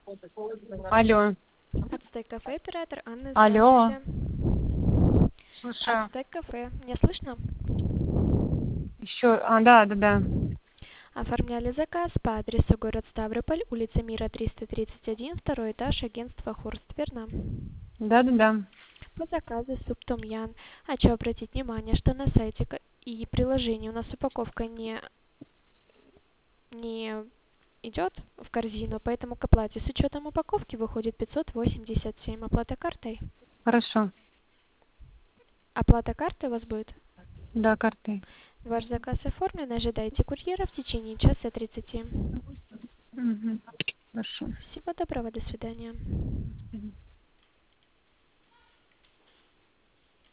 Алло. Ацтек кафе, оператор Анна, Алло. здравствуйте. Слушаю. Ацтек кафе, меня слышно? Еще. Да. Оформляли заказ по адресу город Ставрополь, улица Мира, 331, второй этаж, агентство Хорст, верно? Да. По заказу суп том ян. Хочу обратить внимание, что на сайте и приложении у нас упаковка не идет в корзину, поэтому к оплате с учетом упаковки выходит 587. Оплата картой. Хорошо. Оплата картой у вас будет? Да, картой. Ваш заказ оформлен, ожидайте курьера в течение часа 30. Угу. Хорошо. Всего доброго, до свидания. Мгм.